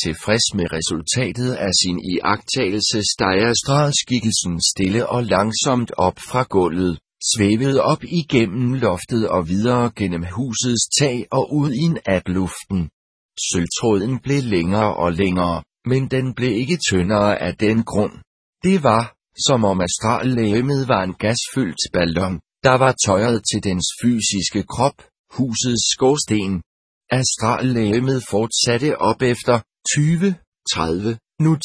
tilfreds med resultatet af sin iagttagelse, steg astralskikkelsen stille og langsomt op fra gulvet, svævede op igennem loftet og videre gennem husets tag og ud i natluften. Sølvtråden blev længere og længere, men den blev ikke tyndere af den grund. Det var, som om astrallegemet var en gasfyldt ballon, der var tøjet til dens fysiske krop, husets skorsten. Astrallegemet fortsatte op efter 20, 30, nu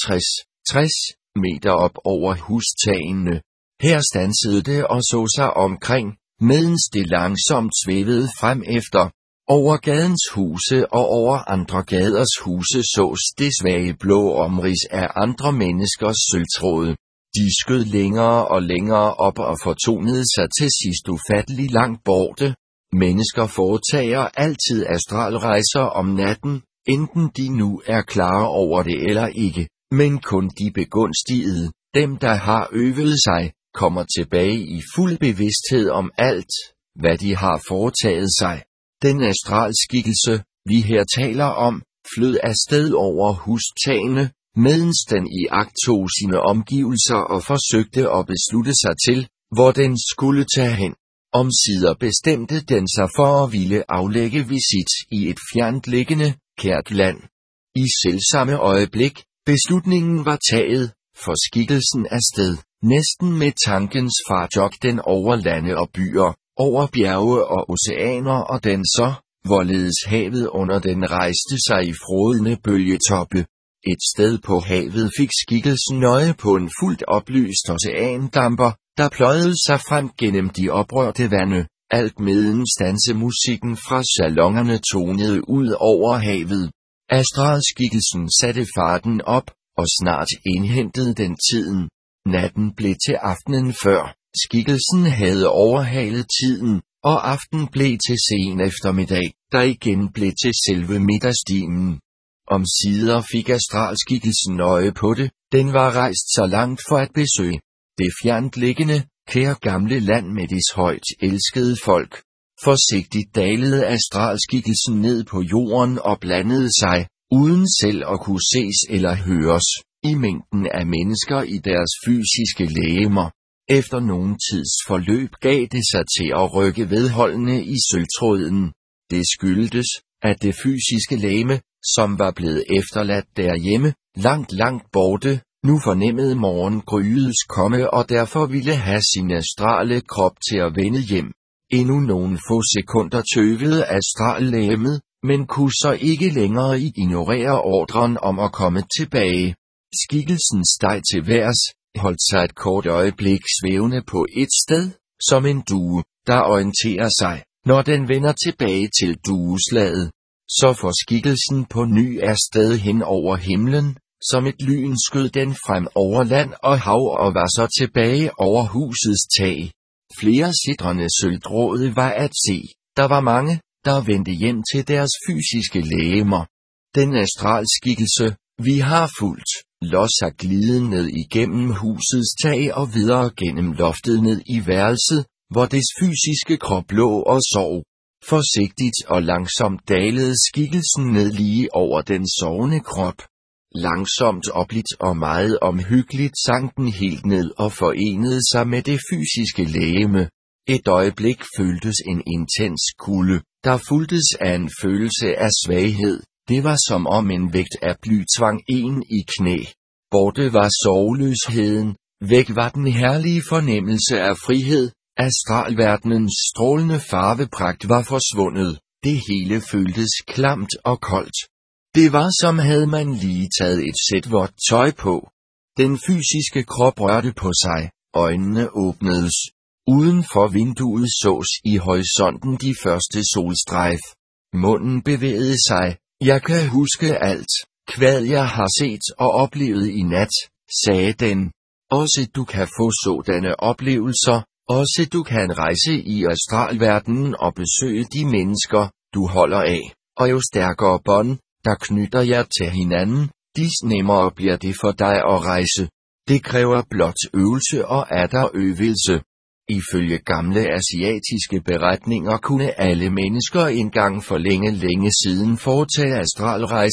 60 meter op over hustagene. Her stansede det og så sig omkring, medens det langsomt svævede frem efter. Over gadens huse og over andre gaders huse sås det svage blå omrids af andre menneskers sølvtråde. De skød længere og længere op og fortonede sig til sidst ufattelig langt borte. Mennesker foretager altid astralrejser om natten, enten de nu er klare over det eller ikke, men kun de begunstigede, dem der har øvet sig, kommer tilbage i fuld bevidsthed om alt, hvad de har foretaget sig. Den astralskikkelse, vi her taler om, flød afsted over hustagene, medens den iagttog sine omgivelser og forsøgte at beslutte sig til, hvor den skulle tage hen. Omsider bestemte den sig for at ville aflægge visit i et fjerntliggende, kært land. I selvsamme øjeblik, beslutningen var taget, for skikkelsen afsted, næsten med tankens fart den over lande og byer, over bjerge og oceaner og den så, hvorledes havet under den rejste sig i frådende bølgetoppe. Et sted på havet fik skikkelsen øje på en fuldt oplyst oceandamper, der pløjede sig frem gennem de oprørte vande, alt medens dansemusikken fra salongerne tonede ud over havet. Astralskikkelsen satte farten op, og snart indhentede den tiden. Natten blev til aftenen før, skikkelsen havde overhalet tiden, og aften blev til sen eftermiddag, der igen blev til selve middagstimen. Omsider fik astralskikkelsen øje på det, den var rejst så langt for at besøge det fjerntliggende, kære gamle land med dets højt elskede folk. Forsigtigt dalede astralskikkelsen ned på jorden og blandede sig, uden selv at kunne ses eller høres, i mængden af mennesker i deres fysiske legemer. Efter nogen tids forløb gav det sig til at rykke vedholdende i sølvtråden. Det skyldtes, at det fysiske legeme, som var blevet efterladt derhjemme, langt borte, nu fornemmede morgengryets komme og derfor ville have sin astrale krop til at vende hjem. Endnu nogle få sekunder tøvede astrallegemet, men kunne så ikke længere ignorere ordren om at komme tilbage. Skikkelsen steg til værs, holdt sig et kort øjeblik svævende på et sted, som en due, der orienterer sig, når den vender tilbage til dueslaget. Så får skikkelsen på ny afsted hen over himlen, som et lyn skød den frem over land og hav og var så tilbage over husets tag. Flere sitrende sølvtråde var at se, der var mange, der vendte hjem til deres fysiske legemer. Den astralskikkelse, vi har fulgt, lod sig glide ned igennem husets tag og videre gennem loftet ned i værelset, hvor dets fysiske krop lå og sov. Forsigtigt og langsomt dalede skikkelsen ned lige over den sovende krop. Langsomt oblidt og meget omhyggeligt sank den helt ned og forenede sig med det fysiske legeme. Et øjeblik føltes en intens kulde, der fulgtes af en følelse af svaghed. Det var som om en vægt af bly tvang en i knæ. Borte var sorgløsheden, væk var den herlige fornemmelse af frihed. Astralverdenens strålende farvepragt var forsvundet. Det hele føltes klamt og koldt. Det var som havde man lige taget et sæt vådt tøj på. Den fysiske krop rørte på sig, øjnene åbnedes. Uden for vinduet sås i horisonten de første solstrejf. Munden bevægede sig. Jeg kan huske alt, hvad jeg har set og oplevet i nat, sagde den. Også du kan få sådanne oplevelser, også du kan rejse i astralverdenen og besøge de mennesker, du holder af, og jo stærkere bånd, der knytter jer til hinanden, des nemmere bliver det for dig at rejse. Det kræver blot øvelse og atter øvelse. Ifølge gamle asiatiske beretninger kunne alle mennesker engang for længe siden foretage astralrejser,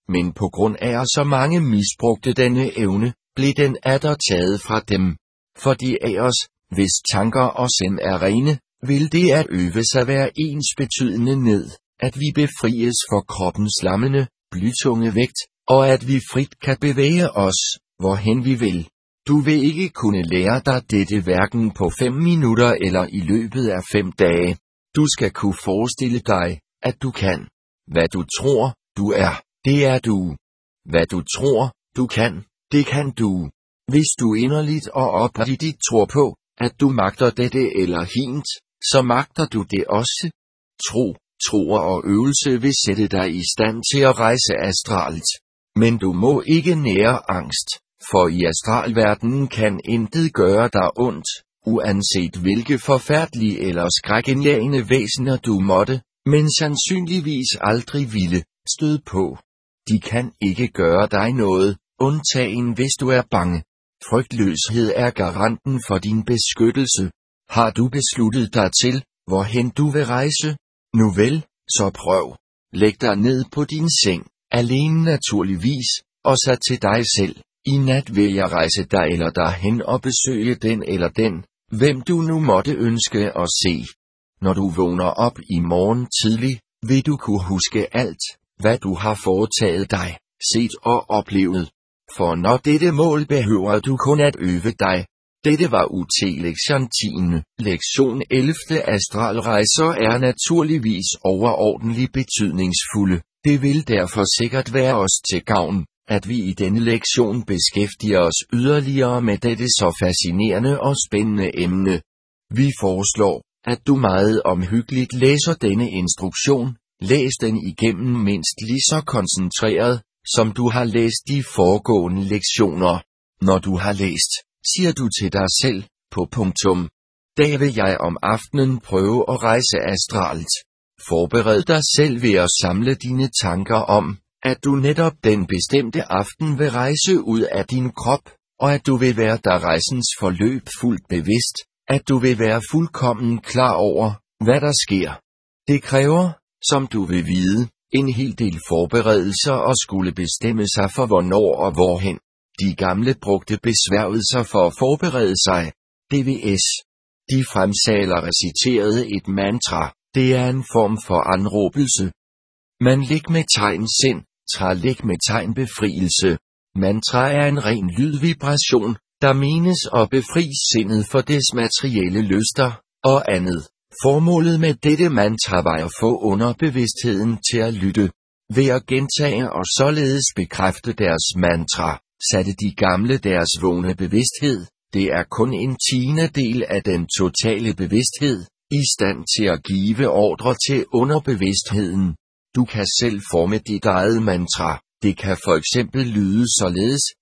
men på grund af at så mange misbrugte denne evne, blev den atter taget fra dem. For de af os, hvis tanker og sind er rene, vil det at øve sig være ensbetydende ned, at vi befries for kroppens lammende, blytunge vægt, og at vi frit kan bevæge os, hvorhen vi vil. Du vil ikke kunne lære dig dette hverken på 5 minutter eller i løbet af 5 dage. Du skal kunne forestille dig, at du kan. Hvad du tror, du er, det er du. Hvad du tror, du kan, det kan du. Hvis du inderligt og oprigtigt tror på, at du magter dette eller hint, så magter du det også. Tro og øvelse vil sætte dig i stand til at rejse astralt. Men du må ikke nære angst, for i astralverdenen kan intet gøre dig ondt, uanset hvilke forfærdelige eller skrækindjagende væsener du måtte, men sandsynligvis aldrig ville, støde på. De kan ikke gøre dig noget, undtagen hvis du er bange. Frygtløshed er garanten for din beskyttelse. Har du besluttet dig til, hvorhen du vil rejse? Nu vel, så prøv. Læg dig ned på din seng, alene naturligvis, og så til dig selv. I nat vil jeg rejse dig eller derhen og besøge den eller den, hvem du nu måtte ønske at se. Når du vågner op i morgen tidlig, vil du kunne huske alt, hvad du har foretaget dig, set og oplevet. For når dette mål behøver du kun at øve dig. Dette var UT lektion 10. Lektion 11. Astralrejser er naturligvis overordentlig betydningsfulde. Det vil derfor sikkert være os til gavn, at vi i denne lektion beskæftiger os yderligere med dette så fascinerende og spændende emne. Vi foreslår, at du meget omhyggeligt læser denne instruktion. Læs den igennem mindst lige så koncentreret, som du har læst de foregående lektioner. Når du har læst, siger du til dig selv, på punktum. Da vil jeg om aftenen prøve at rejse astralt. Forbered dig selv ved at samle dine tanker om, at du netop den bestemte aften vil rejse ud af din krop, og at du vil være der rejsens forløb fuldt bevidst, at du vil være fuldkommen klar over, hvad der sker. Det kræver, som du vil vide, en hel del forberedelser og skulle bestemme sig for hvornår og hvorhen. De gamle brugte besværgelser for at forberede sig. DVS. De fremsaler reciterede et mantra. Det er en form for anråbelse. Man læg med tegn sind, læg med tegn befrielse. Mantra er en ren lydvibration, der menes at befri sindet for dets materielle lyster og andet. Formålet med dette mantra var at få underbevidstheden til at lytte. Ved at gentage og således bekræfte deres mantra, satte de gamle deres vågne bevidsthed, det er kun en tiendedel af den totale bevidsthed, i stand til at give ordre til underbevidstheden. Du kan selv forme dit eget mantra. Det kan for eksempel lyde således, på ...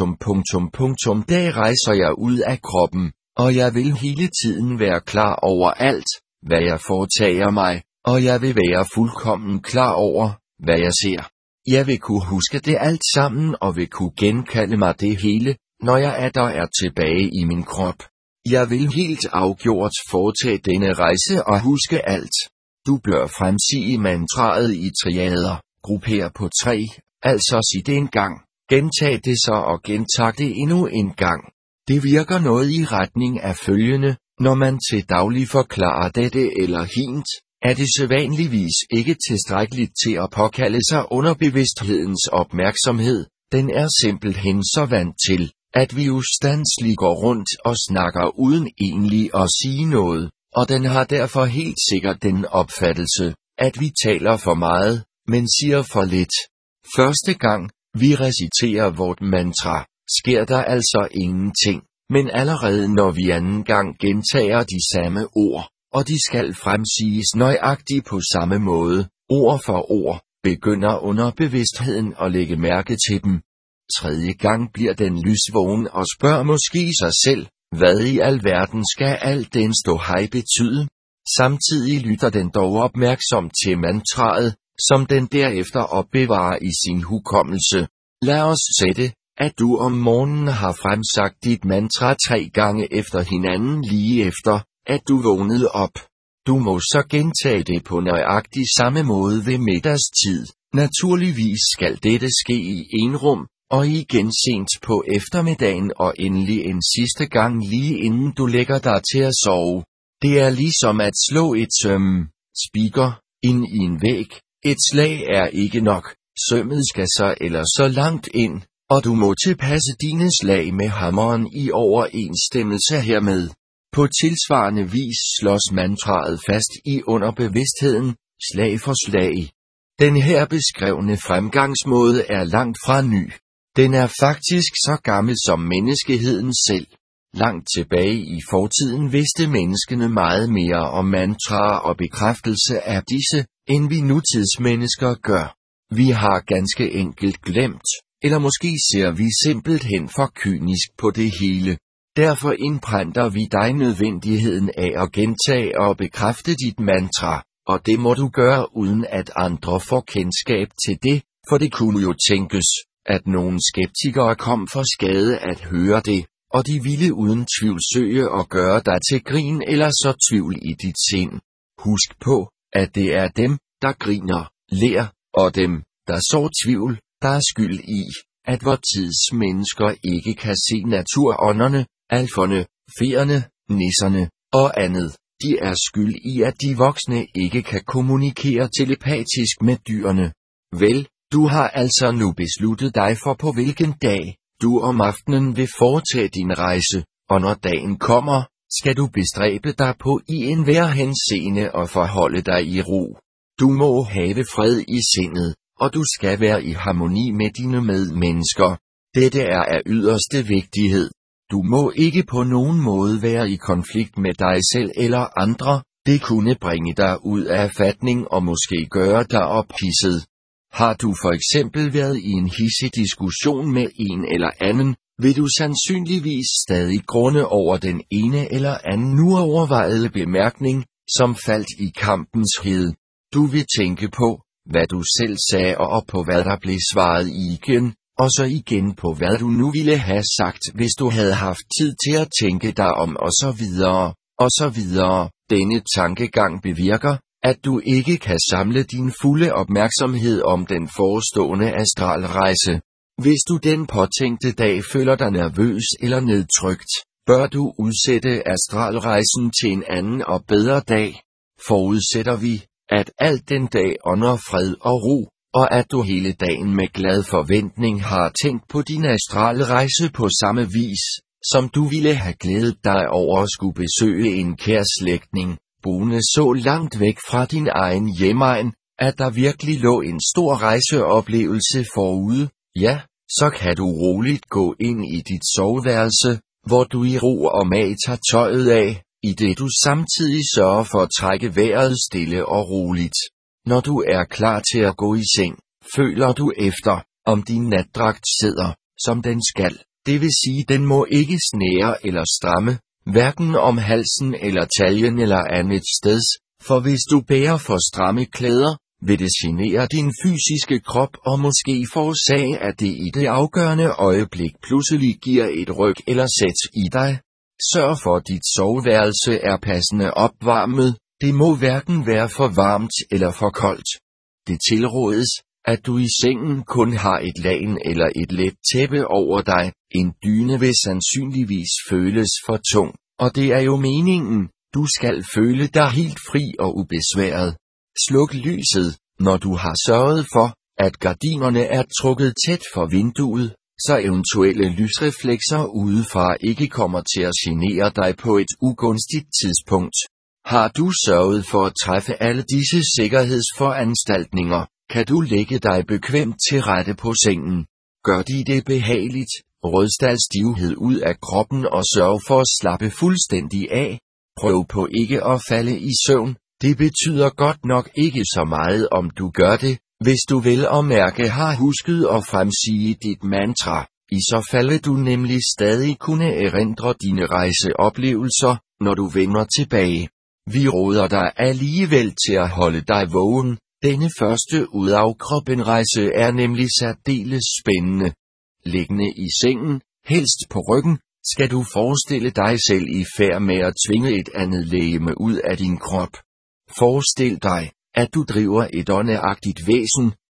Da rejser jeg ud af kroppen, og jeg vil hele tiden være klar over alt, hvad jeg foretager mig, og jeg vil være fuldkommen klar over, hvad jeg ser. Jeg vil kunne huske det alt sammen og vil kunne genkalde mig det hele, når jeg er tilbage i min krop. Jeg vil helt afgjort foretage denne rejse og huske alt. Du bør fremsige mantraet i triader, grupper på 3, altså sig det en gang, gentag det så og gentag det endnu en gang. Det virker noget i retning af følgende: når man til daglig forklarer dette eller hint, er det sædvanligvis ikke tilstrækkeligt til at påkalde sig underbevidsthedens opmærksomhed. Den er simpelthen så vant til, at vi ustandsligt går rundt og snakker uden egentlig at sige noget, og den har derfor helt sikkert den opfattelse, at vi taler for meget, men siger for lidt. Første gang, vi reciterer vort mantra, sker der altså ingenting, men allerede når vi anden gang gentager de samme ord, og de skal fremsiges nøjagtigt på samme måde, ord for ord, begynder underbevidstheden at lægge mærke til dem. Tredje gang bliver den lysvågen og spørger måske sig selv, hvad i alverden skal al den ståhej betyde? Samtidig lytter den dog opmærksomt til mantraet, som den derefter opbevarer i sin hukommelse. Lad os sætte, at du om morgenen har fremsagt dit mantra 3 gange efter hinanden lige efter, at du vågnede op. Du må så gentage det på nøjagtig samme måde ved middagstid, Naturligvis skal dette ske i enrum, og igen sent på eftermiddagen og endelig en sidste gang lige inden du lægger dig til at sove. Det er ligesom at slå et spiker ind i en væg. Et slag er ikke nok, sømmet skal så eller så langt ind, og du må tilpasse dine slag med hammeren i overensstemmelse hermed. På tilsvarende vis slås mantraet fast i underbevidstheden, slag for slag. Den her beskrevne fremgangsmåde er langt fra ny. Den er faktisk så gammel som menneskeheden selv. Langt tilbage i fortiden vidste menneskene meget mere om mantraer og bekræftelse af disse, end vi nutidsmennesker gør. Vi har ganske enkelt glemt, eller måske ser vi simpelthen for kynisk på det hele. Derfor indprænter vi dig nødvendigheden af at gentage og bekræfte dit mantra, og det må du gøre uden at andre får kendskab til det, for det kunne jo tænkes, at nogle skeptikere kom for skade at høre det, og de ville uden tvivl søge at gøre dig til grin eller så tvivl i dit sind. Husk på, at det er dem, der griner, ler, og dem, der sår tvivl, der er skyld i, at vor tids mennesker ikke kan se naturånderne, alferne, feerne, nisserne og andet. De er skyld i, at de voksne ikke kan kommunikere telepatisk med dyrene. Vel, du har altså nu besluttet dig for på hvilken dag, du om aftenen vil foretage din rejse, og når dagen kommer, skal du bestræbe dig på i enhver henseende og forholde dig i ro. Du må have fred i sindet, og du skal være i harmoni med dine medmennesker. Dette er af yderste vigtighed. Du må ikke på nogen måde være i konflikt med dig selv eller andre, det kunne bringe dig ud af fatning og måske gøre dig ophidset. Har du for eksempel været i en hidsig diskussion med en eller anden, vil du sandsynligvis stadig grunde over den ene eller anden uovervejede bemærkning, som faldt i kampens hede. Du vil tænke på, hvad du selv sagde og på hvad der blev svaret igen, og så igen på hvad du nu ville have sagt, hvis du havde haft tid til at tænke dig om og så videre, og så videre. Denne tankegang bevirker, at du ikke kan samle din fulde opmærksomhed om den forestående astralrejse. Hvis du den påtænkte dag føler dig nervøs eller nedtrykt, bør du udsætte astralrejsen til en anden og bedre dag. Forudsætter vi, at alt den dag ånder fred og ro, og at du hele dagen med glad forventning har tænkt på din astralrejse på samme vis, som du ville have glædet dig over at skulle besøge en kær slægtning, boende så langt væk fra din egen hjemegn, at der virkelig lå en stor rejseoplevelse forude, ja, så kan du roligt gå ind i dit soveværelse, hvor du i ro og mag tager tøjet af, i det du samtidig sørger for at trække vejret stille og roligt. Når du er klar til at gå i seng, føler du efter, om din natdragt sidder, som den skal. Det vil sige, den må ikke snære eller stramme, hverken om halsen eller taljen eller andet sted, for hvis du bærer for stramme klæder, vil det genere din fysiske krop og måske forårsage, at det i det afgørende øjeblik pludselig giver et ryk eller sæt i dig. Sørg for, at dit soveværelse er passende opvarmet, det må hverken være for varmt eller for koldt. Det tilrådes, at du i sengen kun har et lagen eller et let tæppe over dig, en dyne vil sandsynligvis føles for tung, og det er jo meningen, du skal føle dig helt fri og ubesværet. Sluk lyset, når du har sørget for, at gardinerne er trukket tæt for vinduet, så eventuelle lysreflekser udefra ikke kommer til at genere dig på et ugunstigt tidspunkt. Har du sørget for at træffe alle disse sikkerhedsforanstaltninger, kan du lægge dig bekvemt til rette på sengen. Gør de det behageligt, rødst al stivhed ud af kroppen og sørg for at slappe fuldstændig af. Prøv på ikke at falde i søvn, det betyder godt nok ikke så meget om du gør det, hvis du vel og mærke har husket at fremsige dit mantra. I så fald vil du nemlig stadig kunne erindre dine rejseoplevelser, når du vender tilbage. Vi råder dig alligevel til at holde dig vågen. Denne første ud af kroppen rejse er nemlig særdeles spændende. Liggende i sengen, helst på ryggen, skal du forestille dig selv i færd med at tvinge et andet legeme ud af din krop. Forestil dig, at du driver et åndeagtigt væsen,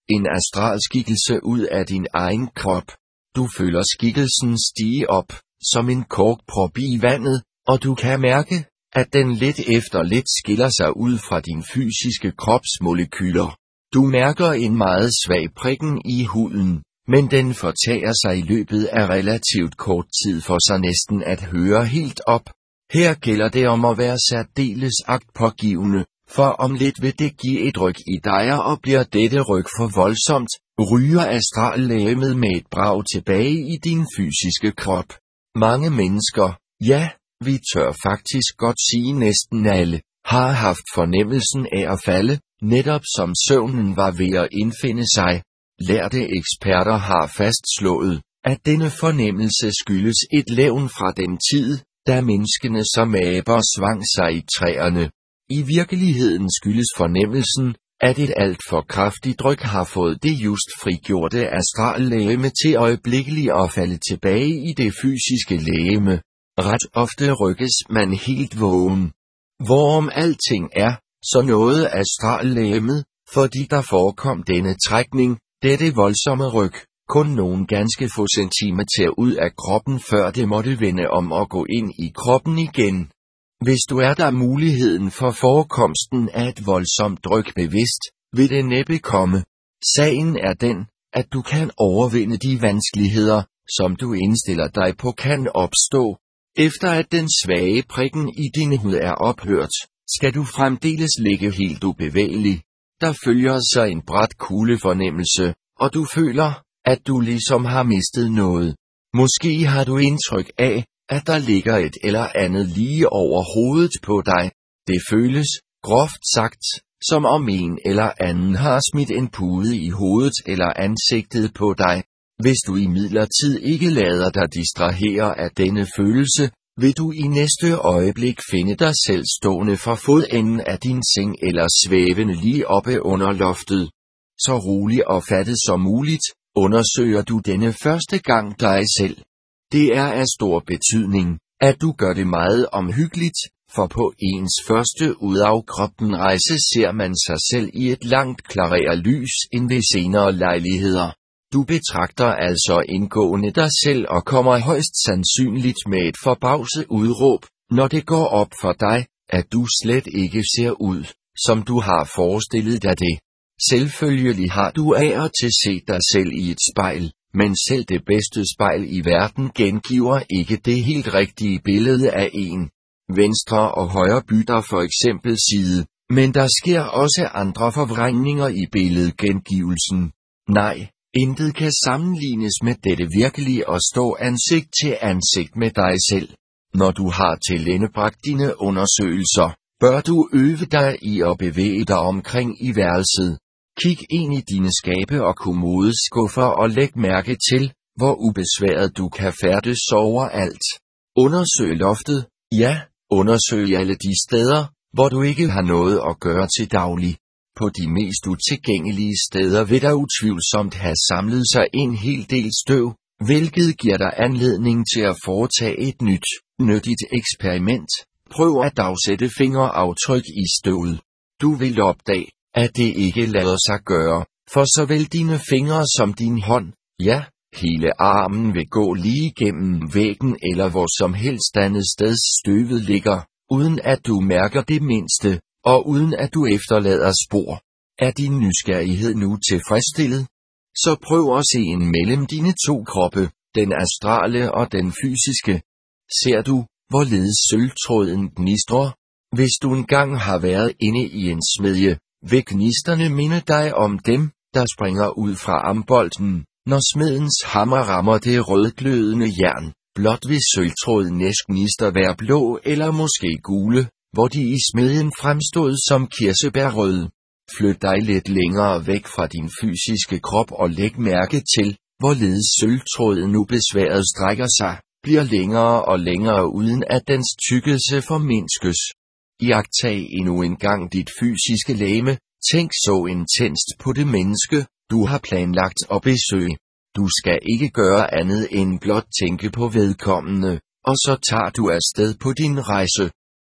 en astralskikkelse ud af din egen krop. Du føler skikkelsen stige op, som en korkprop i vandet, og du kan mærke, at den lidt efter lidt skiller sig ud fra din fysiske kropsmolekyler. Du mærker en meget svag prikken i huden, men den fortager sig i løbet af relativt kort tid for så næsten at høre helt op. Her gælder det om at være særdeles agtpågivende, for om lidt vil det give et ryk i dig, og bliver dette ryk for voldsomt, ryger astrallegemet med et brag tilbage i din fysiske krop. Mange mennesker, ja, vi tør faktisk godt sige næsten alle, har haft fornemmelsen af at falde, netop som søvnen var ved at indfinde sig. Lærde eksperter har fastslået, at denne fornemmelse skyldes et levn fra den tid, da menneskene som aber svang sig i træerne. I virkeligheden skyldes fornemmelsen, at et alt for kraftigt ryk har fået det just frigjorte astrallegeme til øjeblikkeligt at falde tilbage i det fysiske legeme. Ret ofte rykkes man helt vågen. Hvorom alting er, så noget astrallegemet, fordi der forekom denne trækning, dette voldsomme ryk, kun nogle ganske få centimeter ud af kroppen, før det måtte vende om og gå ind i kroppen igen. Hvis du er der muligheden for forekomsten af et voldsomt ryk bevidst, vil det næppe komme. Sagen er den, at du kan overvinde de vanskeligheder, som du indstiller dig på kan opstå. Efter at den svage prikken i din hud er ophørt, skal du fremdeles ligge helt ubevægelig. Der følger så en brat kuldefornemmelse, og du føler, at du ligesom har mistet noget. Måske har du indtryk af, at der ligger et eller andet lige over hovedet på dig. Det føles, groft sagt, som om en eller anden har smidt en pude i hovedet eller ansigtet på dig. Hvis du imidlertid ikke lader dig distrahere af denne følelse, vil du i næste øjeblik finde dig selv stående for fodenden af din seng eller svævende lige oppe under loftet. Så rolig og fattet som muligt, undersøger du denne første gang dig selv. Det er af stor betydning, at du gør det meget omhyggeligt, for på ens første ud af kroppen rejse ser man sig selv i et langt klarere lys end ved senere lejligheder. Du betragter altså indgående dig selv og kommer højst sandsynligt med et forbavset udråb, når det går op for dig, at du slet ikke ser ud, som du har forestillet dig det. Selvfølgelig har du af og til set dig selv i et spejl, men selv det bedste spejl i verden gengiver ikke det helt rigtige billede af en. Venstre og højre bytter for eksempel side, men der sker også andre forvrængninger i billedgengivelsen. Nej, intet kan sammenlignes med dette virkelige at stå ansigt til ansigt med dig selv. Når du har tilendebragt dine undersøgelser, bør du øve dig i at bevæge dig omkring i værelset. Kig ind i dine skabe og kommodeskuffer og læg mærke til, hvor ubesværet du kan færdes overalt. Undersøg loftet, ja, undersøg alle de steder, hvor du ikke har noget at gøre til daglig. På de mest utilgængelige steder vil der utvivlsomt have samlet sig en hel del støv, hvilket giver dig anledning til at foretage et nyttigt eksperiment. Prøv at afsætte fingeraftryk i støvet. Du vil opdage, at det ikke lader sig gøre, for såvel dine fingre som din hånd, ja, hele armen vil gå lige gennem væggen eller hvor som helst andet sted støvet ligger, uden at du mærker det mindste, og uden at du efterlader spor. Er din nysgerrighed nu tilfredsstillet? Så prøv at se ind mellem dine to kroppe, den astrale og den fysiske. Ser du, hvorledes sølvtråden gnistrer? Hvis du engang har været inde i en smedje, vil gnisterne minde dig om dem, der springer ud fra ambolten, når smedens hammer rammer det rødglødende jern. Blot vil sølvtrådens gnister være blå eller måske gule, hvor de i smedjen fremstod som kirsebærrøde. Flyt dig lidt længere væk fra din fysiske krop og læg mærke til, hvorledes sølvtråden nu besværet strækker sig, bliver længere og længere uden at dens tykkelse formindskes. Iagttag endnu en gang dit fysiske legeme, tænk så intenst på det menneske, du har planlagt at besøge. Du skal ikke gøre andet end blot tænke på vedkommende, og så tager du afsted på din rejse.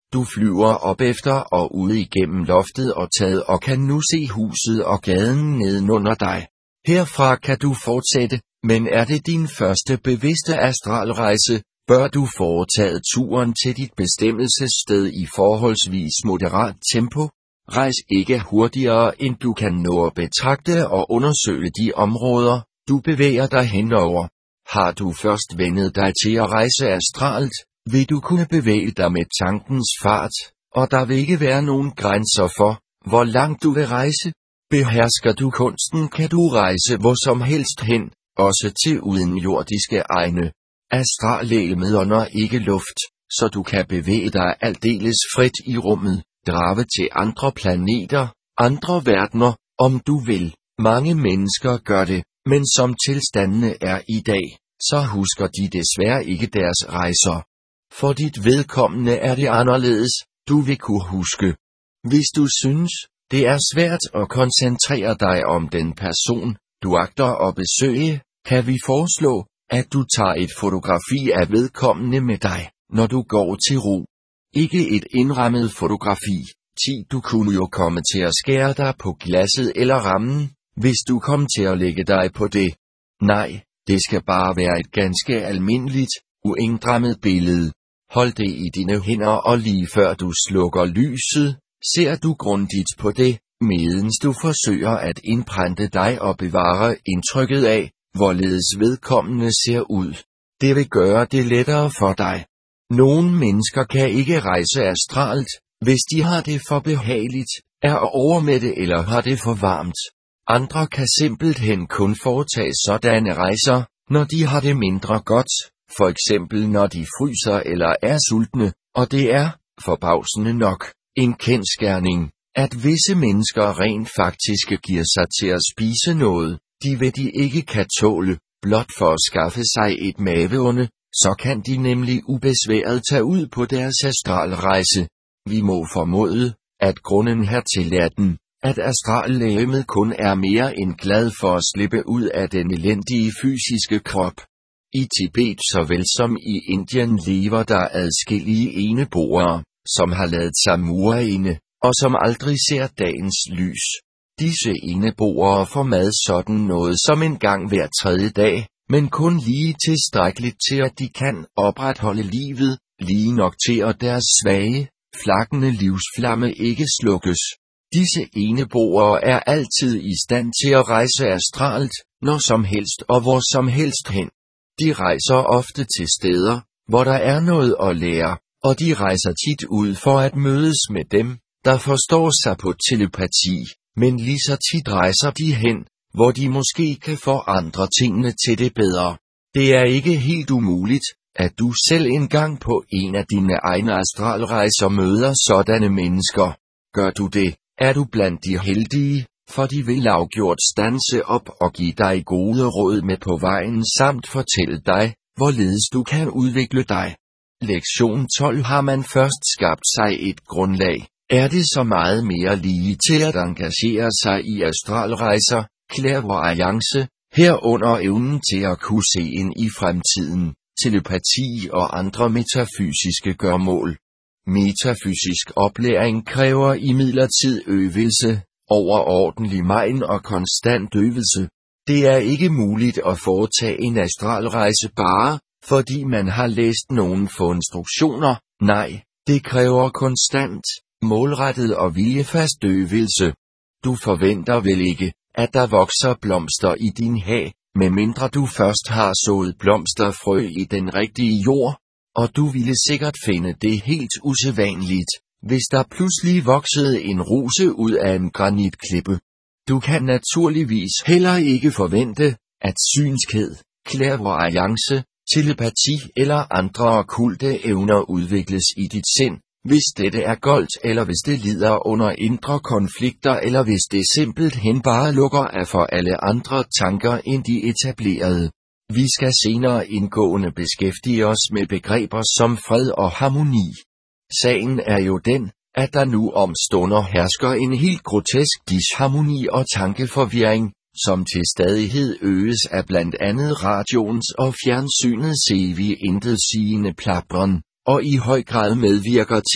Du flyver op efter og ud igennem loftet og taget og kan nu se huset og gaden nedenunder dig. Herfra kan du fortsætte, men er det din første bevidste astralrejse, bør du foretage turen til dit bestemmelsessted i forholdsvis moderat tempo. Rejs ikke hurtigere, end du kan nå at betragte og undersøge de områder, du bevæger dig henover. Har du først vendet dig til at rejse astralt, vil du kunne bevæge dig med tankens fart, og der vil ikke være nogen grænser for, hvor langt du vil rejse. Behersker du kunsten, kan du rejse hvor som helst hen, også til udenjordiske egne. Astrallegemet ånder ikke luft, så du kan bevæge dig aldeles frit i rummet, drage til andre planeter, andre verdener, om du vil. Mange mennesker gør det, men som tilstandene er i dag, så husker de desværre ikke deres rejser. For dit vedkommende er det anderledes, du vil kunne huske. Hvis du synes, det er svært at koncentrere dig om den person, du agter at besøge, kan vi foreslå, at du tager et fotografi af vedkommende med dig, når du går til ro. Ikke et indrammet fotografi. Du kunne jo komme til at skære dig på glasset eller rammen, hvis du kom til at lægge dig på det. Nej, det skal bare være et ganske almindeligt, uindrammet billede. Hold det i dine hænder, og lige før du slukker lyset, ser du grundigt på det, medens du forsøger at indprente dig og bevare indtrykket af, hvorledes vedkommende ser ud. Det vil gøre det lettere for dig. Nogle mennesker kan ikke rejse astralt, hvis de har det for behageligt, er overmætte eller har det for varmt. Andre kan simpelthen kun foretage sådanne rejser, når de har det mindre godt, for eksempel når de fryser eller er sultne, og det er, forbavsende nok, en kendsgerning, at visse mennesker rent faktisk giver sig til at spise noget, de ikke kan tåle, blot for at skaffe sig et maveonde, så kan de nemlig ubesværet tage ud på deres astralrejse. Vi må formode, at grunden hertil er den, at astrallegemet kun er mere end glad for at slippe ud af den elendige fysiske krop. I Tibet såvel som i Indien lever der adskillige eneboere, som har ladet sig mure inde, og som aldrig ser dagens lys. Disse eneboere får mad sådan noget som en gang hver tredje dag, men kun lige tilstrækkeligt til at de kan opretholde livet, lige nok til at deres svage, flakkende livsflamme ikke slukkes. Disse eneboere er altid i stand til at rejse astralt, når som helst og hvor som helst hen. De rejser ofte til steder, hvor der er noget at lære, og de rejser tit ud for at mødes med dem, der forstår sig på telepati, men lige så tit rejser de hen, hvor de måske kan forandre tingene til det bedre. Det er ikke helt umuligt, at du selv engang på en af dine egne astralrejser møder sådanne mennesker. Gør du det, er du blandt de heldige, for de vil afgjort standse op og give dig gode råd med på vejen samt fortælle dig, hvorledes du kan udvikle dig. Lektion 12. Har man først skabt sig et grundlag, er det så meget mere lige til at engagere sig i astralrejser, clairvoyance, herunder evnen til at kunne se ind i fremtiden, telepati og andre metafysiske gørmål. Metafysisk oplæring kræver imidlertid øvelse, overordentlig megen og konstant øvelse. Det er ikke muligt at foretage en astralrejse bare, fordi man har læst nogle få instruktioner. Nej, det kræver konstant, målrettet og viljefast øvelse. Du forventer vel ikke, at der vokser blomster i din have, medmindre du først har sået blomsterfrø i den rigtige jord, og du ville sikkert finde det helt usædvanligt, hvis der pludselig voksede en rose ud af en granitklippe. Du kan naturligvis heller ikke forvente, at synskhed, clairvoyance, telepati eller andre okkulte evner udvikles i dit sind, hvis dette er goldt eller hvis det lider under indre konflikter eller hvis det simpelthen bare lukker af for alle andre tanker end de etablerede. Vi skal senere indgående beskæftige os med begreber som fred og harmoni. Sagen er jo den, at der nu om stunder hersker en helt grotesk disharmoni og tankeforvirring, som til stadighed øges af blandt andet radioens og fjernsynets evige intetsigende plapren, og i høj grad medvirker til,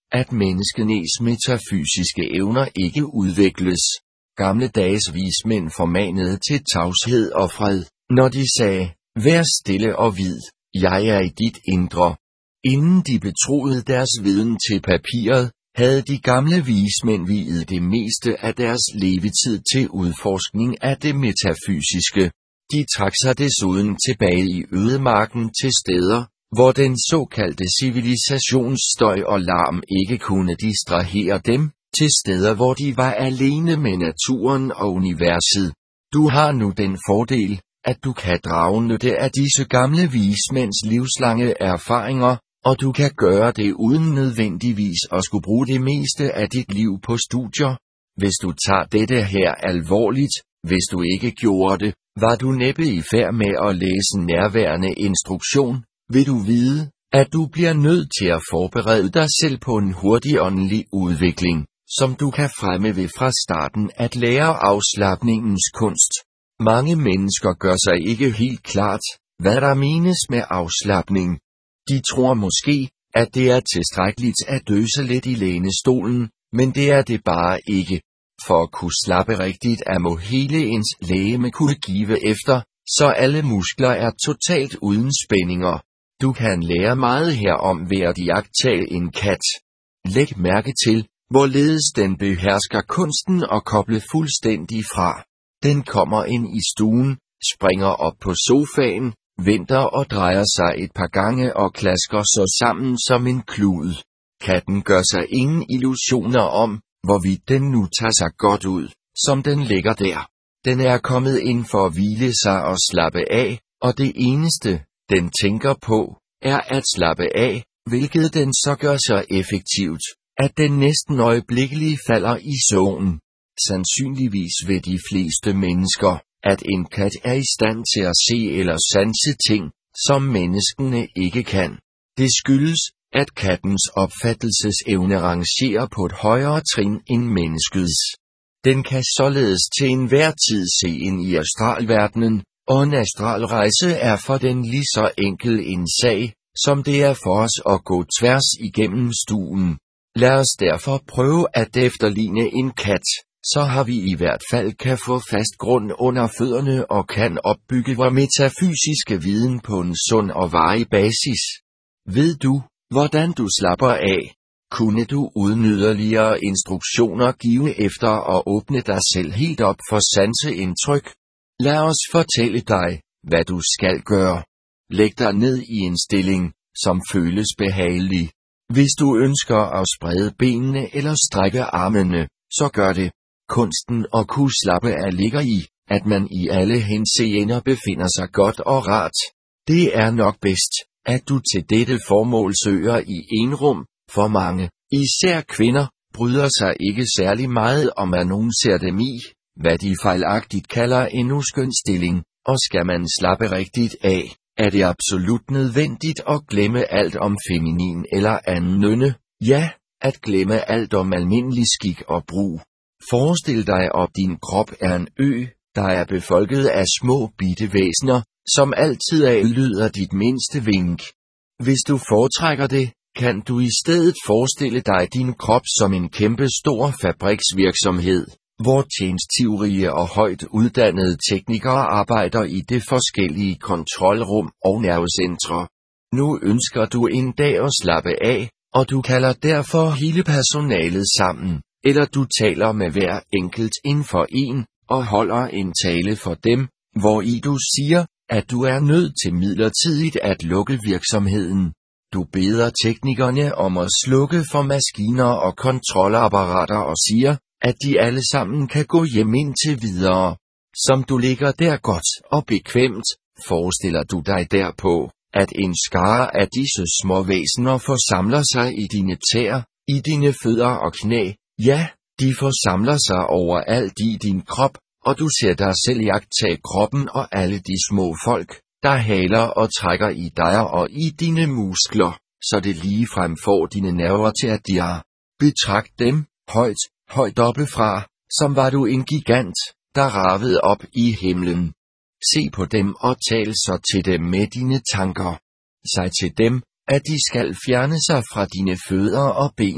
at menneskenes metafysiske evner ikke udvikles. Gamle dages vismænd formanede til tavshed og fred, når de sagde, vær stille og vid, jeg er i dit indre. Inden de betroede deres viden til papiret, havde de gamle vismænd viet det meste af deres levetid til udforskning af det metafysiske. De trak sig desuden tilbage i ødemarken til steder, hvor den såkaldte civilisationsstøj og larm ikke kunne distrahere dem, til steder hvor de var alene med naturen og universet. Du har nu den fordel, at du kan drage nytte af disse gamle vismænds livslange erfaringer, og du kan gøre det uden nødvendigvis at skulle bruge det meste af dit liv på studier. Hvis du tager dette her alvorligt, hvis du ikke gjorde det, var du næppe i færd med at læse nærværende instruktion, vil du vide, at du bliver nødt til at forberede dig selv på en hurtig åndelig udvikling, som du kan fremme ved fra starten at lære afslapningens kunst. Mange mennesker gør sig ikke helt klart, hvad der menes med afslapning. De tror måske, at det er tilstrækkeligt at døse lidt i lænestolen, men det er det bare ikke. For at kunne slappe rigtigt må hele ens legeme kunne give efter, så alle muskler er totalt uden spændinger. Du kan lære meget herom ved at iagttage en kat. Læg mærke til, hvorledes den behersker kunsten at koble fuldstændig fra. Den kommer ind i stuen, springer op på sofaen, venter og drejer sig et par gange og klasker så sammen som en klud. Katten gør sig ingen illusioner om, hvorvidt den nu tager sig godt ud, som den ligger der. Den er kommet ind for at hvile sig og slappe af, og det eneste, den tænker på, er at slappe af, hvilket den så gør så effektivt, at den næsten øjeblikkeligt falder i søvn. Sandsynligvis ved de fleste mennesker, at en kat er i stand til at se eller sanse ting, som menneskene ikke kan. Det skyldes, at kattens opfattelsesevne rangerer på et højere trin end menneskets. Den kan således til enhver tid se ind i astralverdenen, og en astralrejse er for den lige så enkel en sag, som det er for os at gå tværs igennem stuen. Lad os derfor prøve at efterligne en kat, så har vi i hvert fald kan få fast grund under fødderne og kan opbygge vor metafysiske viden på en sund og varig basis. Ved du, hvordan du slapper af? Kunne du uden yderligere instruktioner give efter og åbne dig selv helt op for sanseindtryk? Lad os fortælle dig, hvad du skal gøre. Læg dig ned i en stilling, som føles behagelig. Hvis du ønsker at sprede benene eller strække armene, så gør det. Kunsten at kunne slappe af ligger i, at man i alle henseender befinder sig godt og rart. Det er nok bedst, at du til dette formål søger i enrum, for mange, især kvinder, bryder sig ikke særlig meget om at nogen ser dem i, hvad de fejlagtigt kalder en uskøn stilling, og skal man slappe rigtigt af, er det absolut nødvendigt at glemme alt om feminin eller anden nynne, ja, at glemme alt om almindelig skik og brug. Forestil dig, at din krop er en ø, der er befolket af små bitte væsener, som altid lyder dit mindste vink. Hvis du foretrækker det, kan du i stedet forestille dig din krop som en kæmpe stor fabriksvirksomhed, hvor tjensttivrige og højt uddannede teknikere arbejder i det forskellige kontrolrum og nervecentre. Nu ønsker du en dag at slappe af, og du kalder derfor hele personalet sammen, eller du taler med hver enkelt inden for en, og holder en tale for dem, hvori du siger, at du er nødt til midlertidigt at lukke virksomheden. Du beder teknikerne om at slukke for maskiner og kontrolapparater og siger, at de alle sammen kan gå hjem indtil videre. Som du ligger der godt og bekvemt, forestiller du dig derpå, at en skare af disse små væsener forsamler sig i dine tæer, i dine fødder og knæ. Ja, de forsamler sig overalt i din krop, og du ser dig selv iagttage kroppen og alle de små folk, der haler og trækker i dig og i dine muskler, så det ligefrem får dine nerver til at dirre. Betragt dem, højt oppefra, som var du en gigant, der ravede op i himlen. Se på dem og tal så til dem med dine tanker. Sig til dem, at de skal fjerne sig fra dine fødder og ben,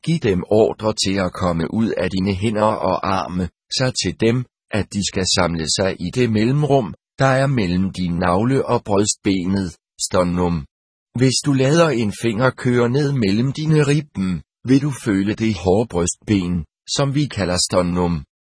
Giv dem ordre til at komme ud af dine hænder og arme, så til dem, at de skal samle sig i det mellemrum, der er mellem din navle og brystbenet, sternum. Hvis du lader en finger køre ned mellem dine ribben, vil du føle det hårde brystben, som vi kalder sternum.